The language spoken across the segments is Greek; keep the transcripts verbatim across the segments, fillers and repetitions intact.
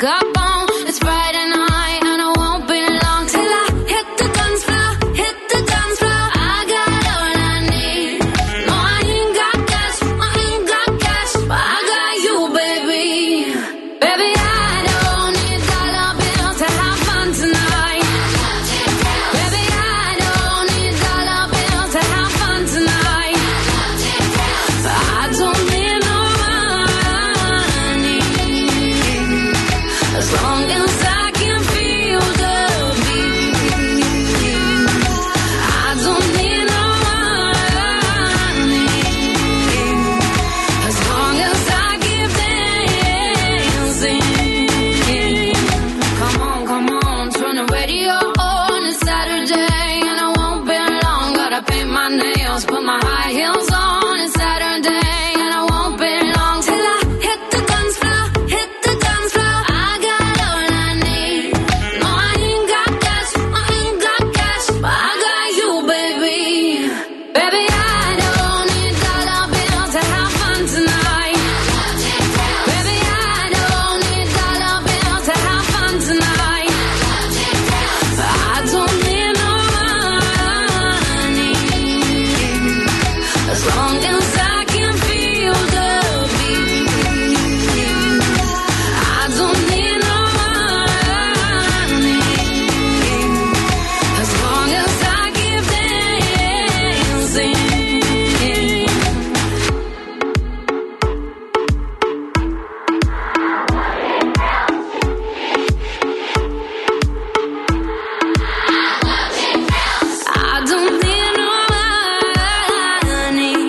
up on. It's Friday night and I won't be long till I hit the dance floor, hit the dance floor. I got all I need. No, I ain't got cash, I ain't got cash, but I got you, baby. Baby, I don't need dollar bills to have fun tonight. Baby, I don't need dollar bills to have fun tonight. I don't need no money as long as I can feel the beat. I don't need no money as long as I keep dancing. Come on, come on, turn the radio on. It's Saturday and I won't be long. Gotta paint my nails, put my high heels on. It's Saturday and I won't be long till I hit the dance floor, hit the dance floor. I got all I need. No, I ain't got cash, I ain't got cash, but I got you, baby. Baby, I don't need dollar bills to have fun tonight. Baby, I don't need dollar bills to have fun tonight. I don't need no money as long as I can feel the beat. I don't need no money as long as I keep dancing. I don't need no money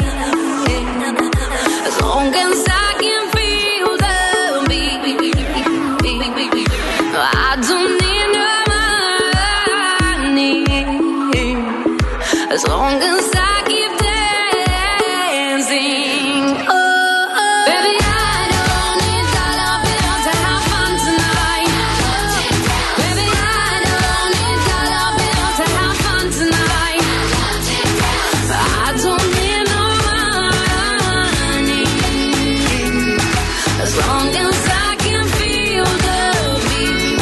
as long as I can feel the beat. I don't need no money as long as I keep dancing. Oh, baby, I don't need dollar bills to have fun tonight. Baby, I don't need dollar bills to have fun tonight. I don't need no money as long as I can feel the beat.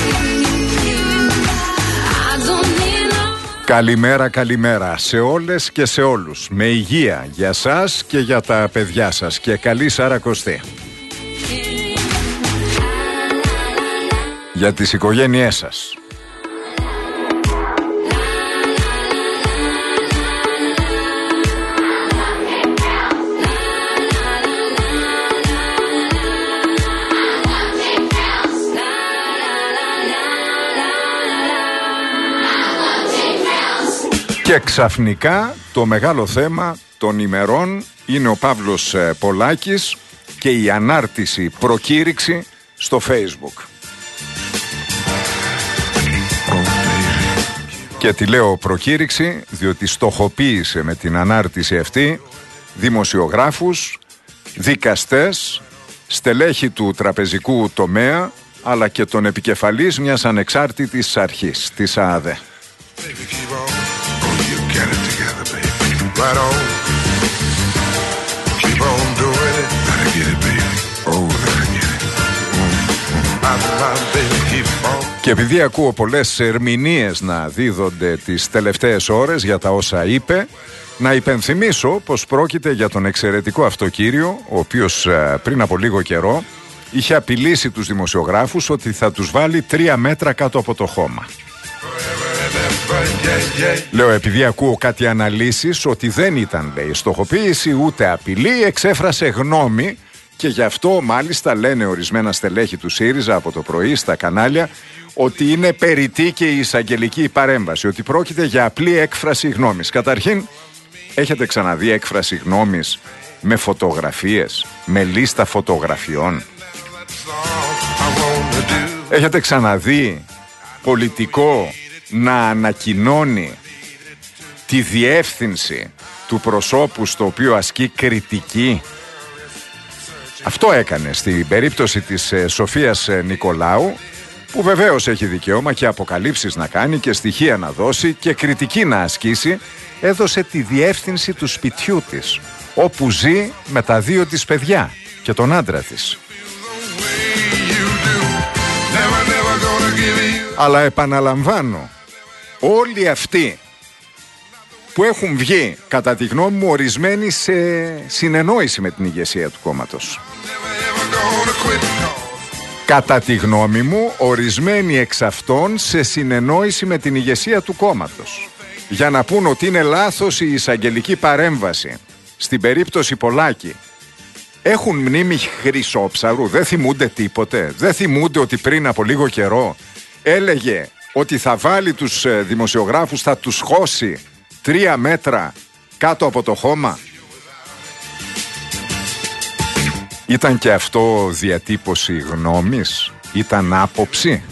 I don't need no. Καλημέρα, καλημέρα σε όλες και σε όλους. Με υγεία για σας και για τα παιδιά σας και καλή Σαρακοστή. Για τις οικογένειές σας. Και ξαφνικά το μεγάλο θέμα των ημερών είναι ο Παύλος ε, Πολάκης και η ανάρτηση προκήρυξη στο Facebook. Και τη λέω προκήρυξη διότι στοχοποίησε με την ανάρτηση αυτή δημοσιογράφους, δικαστές, στελέχη του τραπεζικού τομέα αλλά και τον επικεφαλής μιας ανεξάρτητης αρχής, της ΑΑΔΕ. Και επειδή ακούω πολλές ερμηνείες να δίδονται τις τελευταίες ώρες για τα όσα είπε, να υπενθυμίσω πως πρόκειται για τον εξαιρετικό αυτό κύριο, ο οποίος πριν από λίγο καιρό είχε απειλήσει τους δημοσιογράφους ότι θα τους βάλει τρία μέτρα κάτω από το χώμα. Λέω επειδή ακούω κάτι αναλύσεις ότι δεν ήταν, λέει, στοχοποίηση ούτε απειλή, εξέφρασε γνώμη και γι' αυτό μάλιστα λένε ορισμένα στελέχη του ΣΥΡΙΖΑ από το πρωί στα κανάλια ότι είναι περιττή και η εισαγγελική παρέμβαση, ότι πρόκειται για απλή έκφραση γνώμης. Καταρχήν, έχετε ξαναδεί έκφραση γνώμης με φωτογραφίες, με λίστα φωτογραφιών? Έχετε ξαναδεί πολιτικό να ανακοινώνει τη διεύθυνση του προσώπου στο οποίο ασκεί κριτική? Αυτό έκανε στην περίπτωση της ε, Σοφίας ε, Νικολάου, που βεβαίως έχει δικαίωμα και αποκαλύψεις να κάνει και στοιχεία να δώσει και κριτική να ασκήσει. Έδωσε τη διεύθυνση του σπιτιού της, όπου ζει με τα δύο της παιδιά και τον άντρα της. Αλλά επαναλαμβάνω, όλοι αυτοί που έχουν βγει, κατά τη γνώμη μου, ορισμένοι σε συνεννόηση με την ηγεσία του κόμματος. Κατά τη γνώμη μου, ορισμένοι εξ αυτών σε συνεννόηση με την ηγεσία του κόμματος. Για να πούν ότι είναι λάθος η εισαγγελική παρέμβαση στην περίπτωση Πολάκη. Έχουν μνήμη Χρυσόψαρου, δεν θυμούνται τίποτε. Δεν θυμούνται ότι πριν από λίγο καιρό έλεγε ότι θα βάλει τους δημοσιογράφους, θα τους χώσει τρία μέτρα κάτω από το χώμα. Ήταν και αυτό διατύπωση γνώμης, ήταν άποψη.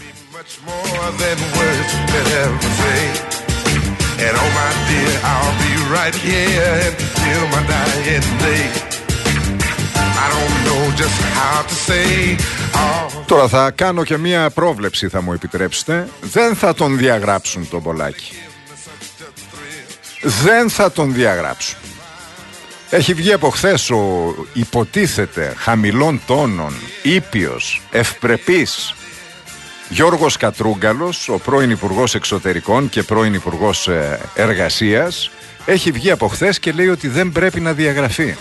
Τώρα θα κάνω και μία πρόβλεψη, θα μου επιτρέψετε. Δεν θα τον διαγράψουν τον Πολάκη. Δεν θα τον διαγράψουν. Έχει βγει από χθες ο υποτίθεται χαμηλών τόνων, ήπιος, ευπρεπής Γιώργος Κατρούγκαλος, ο πρώην Υπουργός Εξωτερικών και πρώην Υπουργός Εργασίας. Έχει βγει από χθες και λέει ότι δεν πρέπει να διαγραφεί.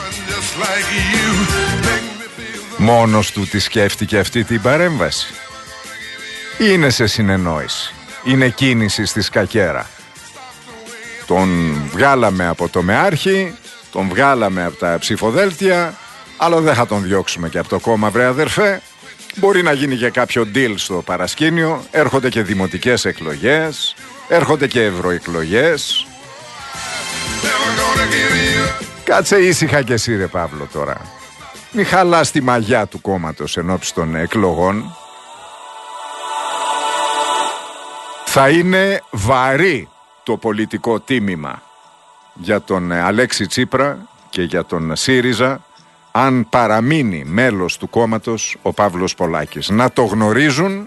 Μόνος του τη σκέφτηκε αυτή την παρέμβαση? Είναι σε συνεννόηση? Είναι κίνηση στη σκακέρα? Τον βγάλαμε από το ΜΕΑΡΧΗ, τον βγάλαμε από τα ψηφοδέλτια, αλλά δεν θα τον διώξουμε και από το κόμμα, βρε αδερφέ. Μπορεί να γίνει και κάποιο deal στο παρασκήνιο. Έρχονται και δημοτικές εκλογές, έρχονται και ευρωεκλογές. Κάτσε ήσυχα κι εσύ, ρε Παύλο, τώρα. Μη χαλάς τη μαγιά του κόμματος ενώπιση των εκλογών. Θα είναι βαρύ το πολιτικό τίμημα για τον Αλέξη Τσίπρα και για τον ΣΥΡΙΖΑ αν παραμείνει μέλος του κόμματος ο Παύλος Πολάκης. Να το γνωρίζουν.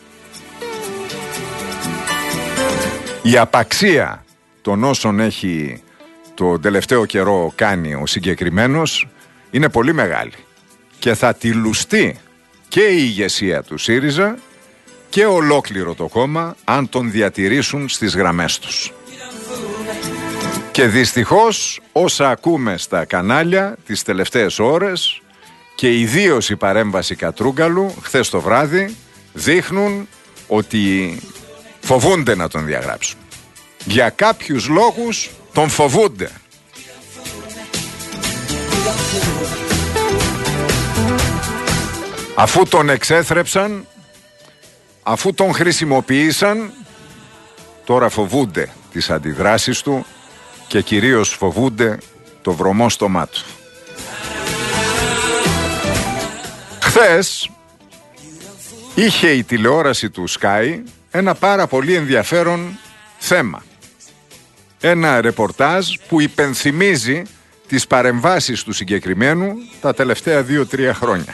Η απαξία των όσων έχει το τελευταίο καιρό κάνει ο συγκεκριμένος είναι πολύ μεγάλη και θα τη λουστεί και η ηγεσία του ΣΥΡΙΖΑ και ολόκληρο το κόμμα αν τον διατηρήσουν στις γραμμές τους. Και δυστυχώς όσα ακούμε στα κανάλια τις τελευταίες ώρες και ιδίως η παρέμβαση Κατρούγκαλου χθες το βράδυ δείχνουν ότι φοβούνται να τον διαγράψουν. Για κάποιους λόγους τον φοβούνται. Αφού τον εξέθρεψαν, αφού τον χρησιμοποίησαν, τώρα φοβούνται τις αντιδράσεις του και κυρίως φοβούνται το βρωμό στομά του. Χθες είχε η τηλεόραση του Sky ένα πάρα πολύ ενδιαφέρον θέμα. Ένα ρεπορτάζ που υπενθυμίζει τις παρεμβάσεις του συγκεκριμένου τα τελευταία δύο-τρία χρόνια.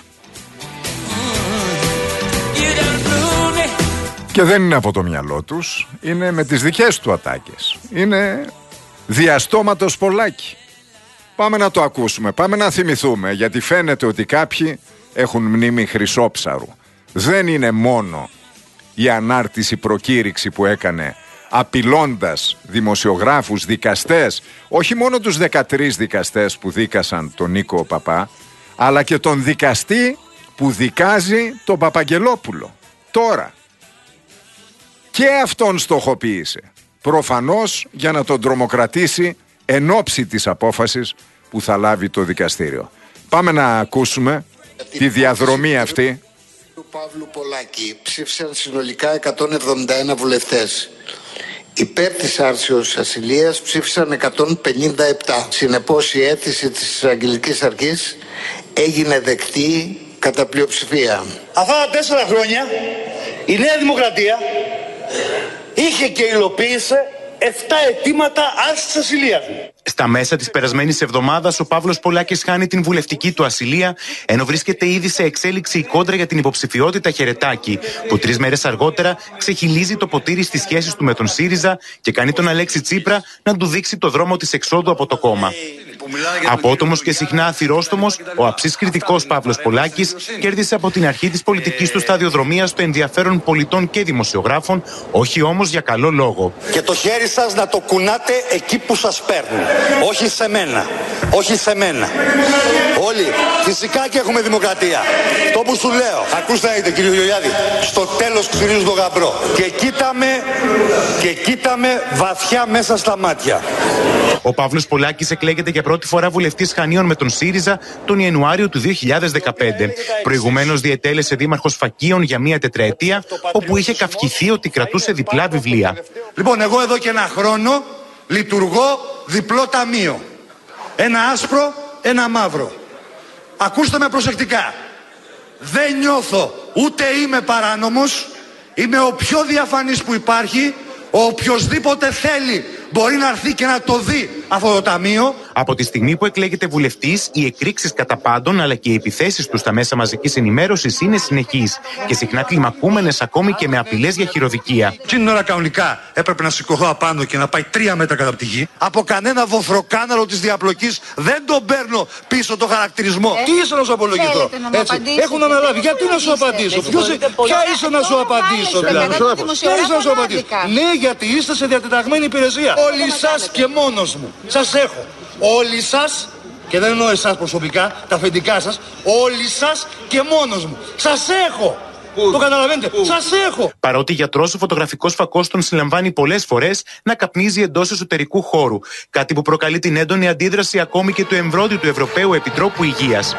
Και δεν είναι από το μυαλό τους, είναι με τις δικές του ατάκες. Είναι διαστόματος Πολάκη. Πάμε να το ακούσουμε, πάμε να θυμηθούμε, γιατί φαίνεται ότι κάποιοι έχουν μνήμη Χρυσόψαρου. Δεν είναι μόνο η ανάρτηση προκήρυξη που έκανε απειλώντας δημοσιογράφους, δικαστές, όχι μόνο τους δεκατρείς δικαστές που δίκασαν τον Νίκο Παπά, αλλά και τον δικαστή που δικάζει τον Παπαγγελόπουλο. Τώρα. Και αυτόν στοχοποίησε. Προφανώς για να τον τρομοκρατήσει εν ώψη της απόφασης που θα λάβει το δικαστήριο. Πάμε να ακούσουμε τη διαδρομή αυτή. Του Παύλου Πολάκη ψήφισαν συνολικά εκατόν εβδομήντα ένα βουλευτές. Υπέρ της άρσεως ασυλίας ψήφισαν εκατόν πενήντα επτά. Συνεπώς η αίτηση της Αγγελικής Αρχής έγινε δεκτή κατά πλειοψηφία. Αυτά τα τέσσερα χρόνια η Νέα Δημοκρατία είχε και υλοποίησε επτά αιτήματα άρσης ασυλίας. Στα μέσα της περασμένης εβδομάδας, ο Παύλος Πολάκης χάνει την βουλευτική του ασυλία, ενώ βρίσκεται ήδη σε εξέλιξη η κόντρα για την υποψηφιότητα Χερετάκη, που τρεις μέρες αργότερα ξεχυλίζει το ποτήρι στις σχέσεις του με τον ΣΥΡΙΖΑ και κάνει τον Αλέξη Τσίπρα να του δείξει το δρόμο της εξόδου από το κόμμα. Απότομος και συχνά αθυρόστομος, ο αψής κριτικός Παύλος Πολάκης κέρδισε από την αρχή της πολιτικής του σταδιοδρομίας το ενδιαφέρον πολιτών και δημοσιογράφων, όχι όμως για καλό λόγο. Και το χέρι σας να το κουνάτε εκεί που σας παίρνει. Όχι σε μένα. Όχι σε μένα. Όλοι. Φυσικά και έχουμε δημοκρατία. Το που σου λέω. Ακούστε να δείτε, κύριε Γεωργιάδη. Στο τέλος ξυρίζουν τον γαμπρό. Και κοίταμε, και κοίταμε βαθιά μέσα στα μάτια. Ο Παύλος Πολάκης εκλέγεται για πρώτη φορά βουλευτής Χανίων με τον ΣΥΡΙΖΑ τον Ιανουάριο του δύο χιλιάδες δεκαπέντε. Προηγουμένως διετέλεσε δήμαρχος Φακίων για μία τετραετία, όπου είχε καυχηθεί ότι κρατούσε διπλά βιβλία. Λοιπόν, εγώ εδώ και ένα χρόνο λειτουργώ διπλό ταμείο. Ένα άσπρο, ένα μαύρο. Ακούστε με προσεκτικά. Δεν νιώθω, ούτε είμαι παράνομος. Είμαι ο πιο διαφανής που υπάρχει. Ο οποιοσδήποτε θέλει μπορεί να έρθει και να το δει αυτό το ταμείο. Από τη στιγμή που εκλέγεται βουλευτής, οι εκρήξεις κατά πάντων αλλά και οι επιθέσεις του στα μέσα μαζικής ενημέρωσης είναι συνεχείς και συχνά κλιμακούμενες ακόμη και με απειλές για χειροδικία. Εκείνη την ώρα κανονικά έπρεπε να σηκωθώ απάνω και να πάει τρία μέτρα κατά τη γη. Από κανένα βοθροκάναλο της διαπλοκής δεν τον παίρνω πίσω το χαρακτηρισμό. Ε, Τι είσαι να σου απολογηθώ? Έχουν αναλάβει. Γιατί να σου απαντήσω? Ποια είσαι να σου απαντήσω? Ποια είσαι να σου απαντήσω? Ναι, γιατί είστε σε διατεταγμένη υπηρεσία. Όλοι σας και μόνος μου. Σας έχω. Όλοι σας, και δεν εννοώ εσάς προσωπικά, τα αφεντικά σας, όλοι σας και μόνος μου. Σας έχω. Πού? Το καταλαβαίνετε. Πού? Σας έχω. Παρότι γιατρός, ο φωτογραφικός φακός τον συλλαμβάνει πολλές φορές να καπνίζει εντός εσωτερικού χώρου. Κάτι που προκαλεί την έντονη αντίδραση ακόμη και του εμβρόδιου του Ευρωπαίου Επιτρόπου Υγείας.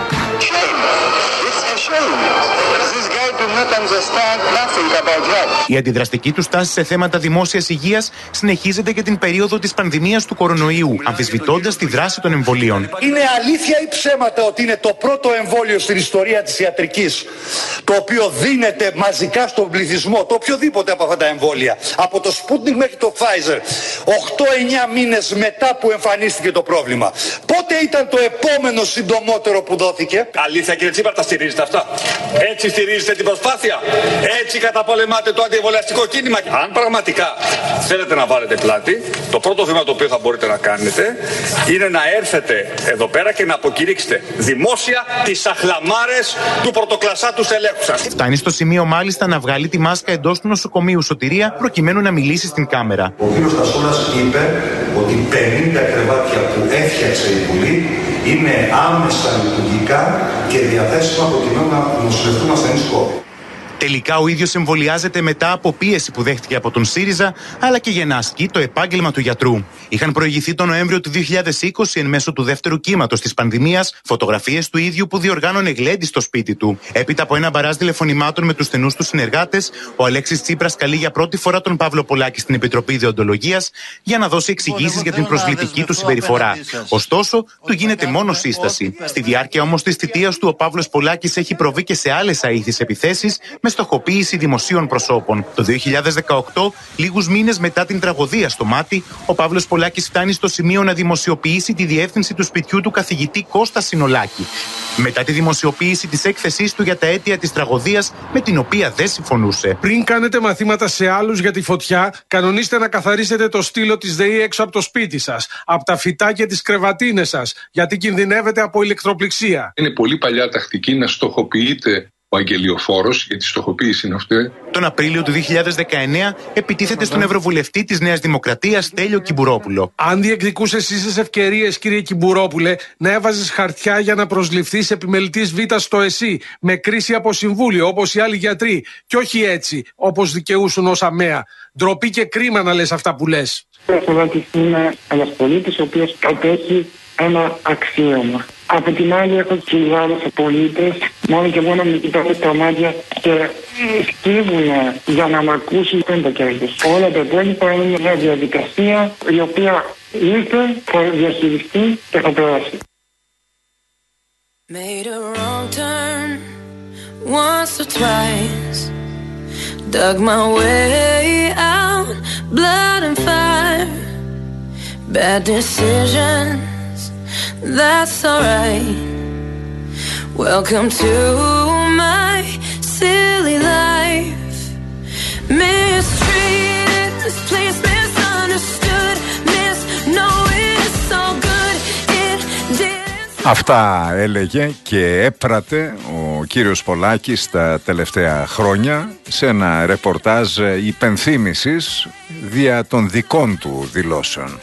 Η αντιδραστική του στάση σε θέματα δημόσιας υγείας συνεχίζεται και την περίοδο της πανδημίας του κορονοϊού, αμφισβητώντας τη δράση των εμβολίων. Είναι αλήθεια ή ψέματα ότι είναι το πρώτο εμβόλιο στην ιστορία της ιατρικής το οποίο δίνεται μαζικά στον πληθυσμό, το οποιοδήποτε από αυτά τα εμβόλια, από το Sputnik μέχρι το Pfizer, οκτώ εννιά μήνες μετά που εμφανίστηκε το πρόβλημα? Πότε ήταν το επόμενο συντομότερο που δόθηκε? Αλήθεια, κύριε Τσίπρα, τα στηρίζετε αυτά? Έτσι στηρίζετε την προσπάθεια? Έτσι καταπολεμάτε το αντιεμβολιαστικό κίνημα? Αν πραγματικά θέλετε να βάλετε πλάτη, το πρώτο βήμα το οποίο θα μπορείτε να κάνετε είναι να έρθετε εδώ πέρα και να αποκηρύξετε δημόσια τις αχλαμάρες του πρωτοκλασσάτου στελέχου σας. Φτάνει στο σημείο μάλιστα να βγάλει τη μάσκα εντός του νοσοκομείου Σωτηρία προκειμένου να μιλήσει στην κάμερα. Ο κ. Στασούλας είπε ότι πενήντα κρεβάτια που έφτιαξε η Βουλή είναι άμεσα λειτουργικά και διαθέσιμα προκειμένου να νοσηλευτούν ασθενείς COVID. Τελικά ο ίδιος εμβολιάζεται μετά από πίεση που δέχτηκε από τον ΣΥΡΙΖΑ, αλλά και για να ασκεί το επάγγελμα του γιατρού. Είχαν προηγηθεί τον Νοέμβριο του δύο χιλιάδες είκοσι εν μέσω του δεύτερου κύματος της πανδημίας φωτογραφίες του ίδιου που διοργάνωνε γλέντι στο σπίτι του. Έπειτα από ένα μπαράζ τηλεφωνημάτων με τους στενούς του συνεργάτες, ο Αλέξης Τσίπρας καλεί για πρώτη φορά τον Παύλο Πολάκη στην Επιτροπή Ιδεοντολογίας για να δώσει εξηγήσεις για την προσβλητική του συμπεριφορά. Ωστόσο, του γίνεται μόνο σύσταση. Στη διάρκεια όμως της θητείας του, ο Παύλος Πολάκης έχει προβεί και σε άλλες αήθεις επιθέσεις με στοχοποίηση δημοσίων προσώπων. Το δύο χιλιάδες δεκαοκτώ, λίγους μήνες μετά την τραγωδία στο Μάτι, ο Παύλος Πολάκης φτάνει στο σημείο να δημοσιοποιήσει τη διεύθυνση του σπιτιού του καθηγητή Κώστα Συνολάκη. Μετά τη δημοσιοποίηση της έκθεσής του για τα αίτια της τραγωδίας, με την οποία δεν συμφωνούσε. Πριν κάνετε μαθήματα σε άλλους για τη φωτιά, κανονίστε να καθαρίσετε το στήλο της ΔΕΗ έξω από το σπίτι σας, από τα φυτά και τις κρεβατίνες σας, γιατί κινδυνεύετε από ηλεκτροπληξία. Είναι πολύ παλιά τακτική να στοχοποιείτε ο αγγελιοφόρος, γιατί η στοχοποίηση είναι αυτή. Τον Απρίλιο του δύο χιλιάδες δεκαεννέα επιτίθεται στον Ευρωβουλευτή της Νέας Δημοκρατίας Στέλιο Κυμπουρόπουλο. Αν διεκδικούσες ίσες ευκαιρίες, κύριε Κυμπουρόπουλε, να έβαζες χαρτιά για να προσληφθείς επιμελητής Β στο ΕΣΥ, με κρίση από συμβούλιο, όπως οι άλλοι γιατροί, και όχι έτσι, όπως δικαιούσουν ως ΑΜΕΑ. Ντροπή και κρίμα να λες αυτά που λες. Είμαι ένας πολίτης ο οποίος κατέχει ένα αξίωμα. Από την άλλη έχω χιλιάδες πολίτες, μόνο και μόνο με κοιτάνε τα μάτια και σκύβουν για να μ' ακούσει δεν το κέρδος. Όλα τα υπόλοιπα είναι μια διαδικασία η οποία ήρθε, θα διαχειριστεί και θα περάσει. Made a wrong turn once or twice, dug my way out, blood and fire, bad decisions, that's alright. Welcome to my silly life. Mistreated, misplaced, misunderstood, misknowing it's all good. Αυτά έλεγε και έπρατε ο κύριος Πολάκης τα τελευταία χρόνια σε ένα ρεπορτάζ υπενθύμησης δια των δικών του δηλώσεων.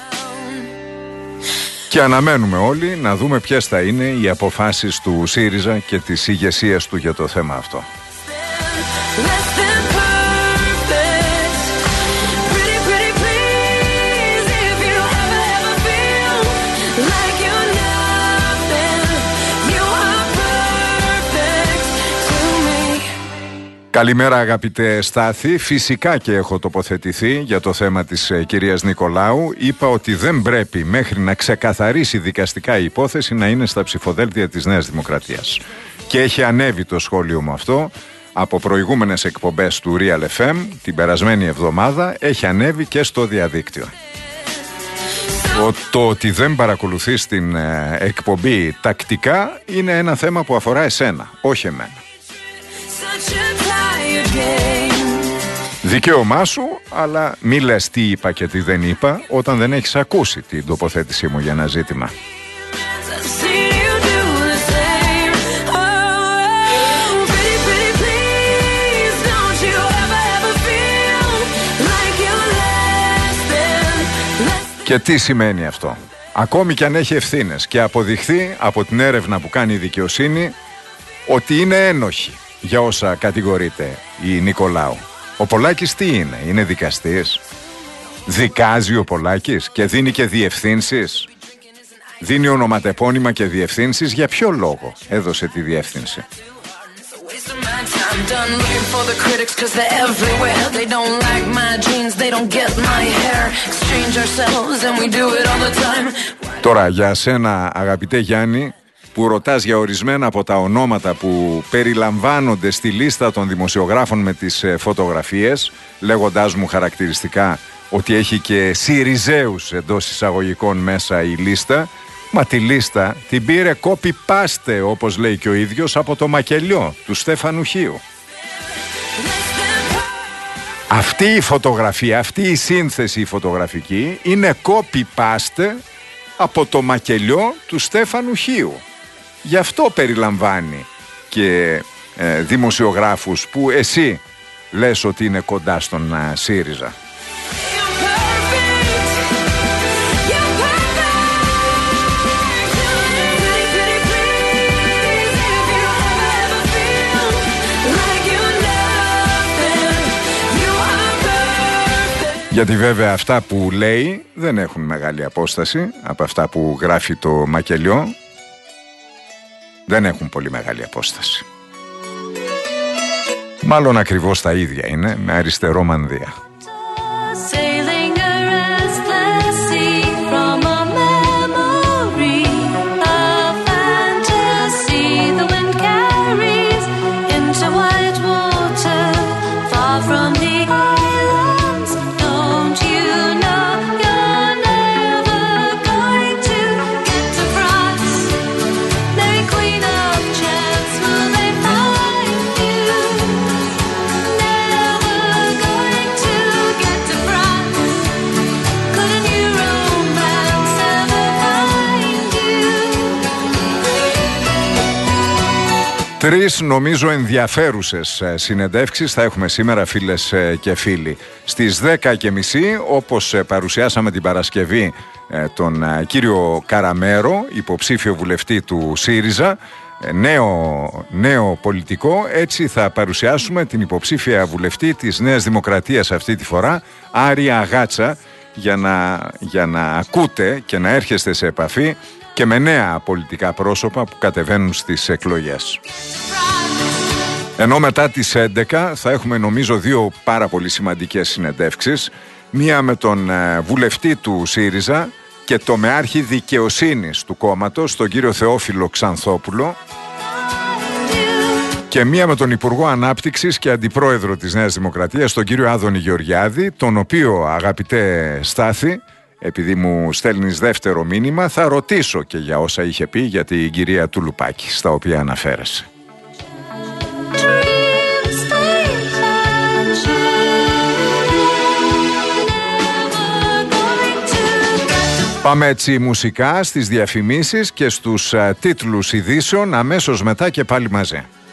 Και αναμένουμε όλοι να δούμε ποιες θα είναι οι αποφάσεις του ΣΥΡΙΖΑ και της ηγεσίας του για το θέμα αυτό. Καλημέρα αγαπητέ Στάθη, φυσικά και έχω τοποθετηθεί για το θέμα της ε, κυρίας Νικολάου. Είπα ότι δεν πρέπει μέχρι να ξεκαθαρίσει δικαστικά η υπόθεση να είναι στα ψηφοδέλτια της Νέας Δημοκρατίας. Και έχει ανέβει το σχόλιο μου αυτό από προηγούμενες εκπομπές του Real εφ εμ την περασμένη εβδομάδα, έχει ανέβει και στο διαδίκτυο. Ο, το ότι δεν παρακολουθείς την ε, εκπομπή τακτικά είναι ένα θέμα που αφορά εσένα, όχι εμένα. Δικαίωμά σου, αλλά μη λες τι είπα και τι δεν είπα όταν δεν έχεις ακούσει την τοποθέτησή μου για ένα ζήτημα. Και τι σημαίνει αυτό? Ακόμη κι αν έχει ευθύνες και αποδειχθεί από την έρευνα που κάνει η δικαιοσύνη ότι είναι ένοχη για όσα κατηγορείται η Νικολάου. Ο Πολάκης τι είναι? Είναι δικαστής? Δικάζει ο Πολάκης και δίνει και διευθύνσεις? Δίνει ονοματεπώνυμα και διευθύνσεις? Για ποιο λόγο έδωσε τη διεύθυνση? Τώρα για σένα αγαπητέ Γιάννη, που ρωτάς για ορισμένα από τα ονόματα που περιλαμβάνονται στη λίστα των δημοσιογράφων με τις ε, φωτογραφίες, λέγοντάς μου χαρακτηριστικά ότι έχει και Συριζέους εντός εισαγωγικών μέσα η λίστα, μα τη λίστα την πήρε copy-paste, όπως λέει και ο ίδιος, από το μακελιό του Στέφανου Χίου. Αυτή η φωτογραφία, αυτή η σύνθεση η φωτογραφική είναι copy-paste από το μακελιό του Στέφανου Χίου. Γι' αυτό περιλαμβάνει και ε, δημοσιογράφους που εσύ λες ότι είναι κοντά στον uh, ΣΥΡΙΖΑ. Γιατί βέβαια αυτά που λέει δεν έχουν μεγάλη απόσταση από αυτά που γράφει το μακελιό. Δεν έχουν πολύ μεγάλη απόσταση. Μάλλον ακριβώς τα ίδια είναι, με αριστερό μανδύα. Τρεις νομίζω ενδιαφέρουσες συνεντεύξεις θα έχουμε σήμερα, φίλες και φίλοι. Στις δέκα και μισή, όπως παρουσιάσαμε την Παρασκευή, τον κύριο Καραμέρο, υποψήφιο βουλευτή του ΣΥΡΙΖΑ, νέο, νέο πολιτικό, έτσι θα παρουσιάσουμε την υποψήφια βουλευτή της Νέας Δημοκρατίας αυτή τη φορά, Άρια Αγάτσα, για να, για να ακούτε και να έρχεστε σε επαφή και με νέα πολιτικά πρόσωπα που κατεβαίνουν στις εκλογές. Ενώ μετά τις έντεκα θα έχουμε νομίζω δύο πάρα πολύ σημαντικές συνεντεύξεις. Μία με τον βουλευτή του ΣΥΡΙΖΑ και το μεάρχη δικαιοσύνης του κόμματος, τον κύριο Θεόφιλο Ξανθόπουλο, και μία με τον Υπουργό Ανάπτυξης και Αντιπρόεδρο της Νέας Δημοκρατίας, τον κύριο Άδωνη Γεωργιάδη, τον οποίο, αγαπητέ Στάθη, επειδή μου στέλνεις δεύτερο μήνυμα, θα ρωτήσω και για όσα είχε πει για την κυρία Τουλουπάκη, στα οποία αναφέρεσαι. Πάμε έτσι μουσικά στις διαφημίσεις και στους α, τίτλους ειδήσεων, αμέσως μετά και πάλι μαζί.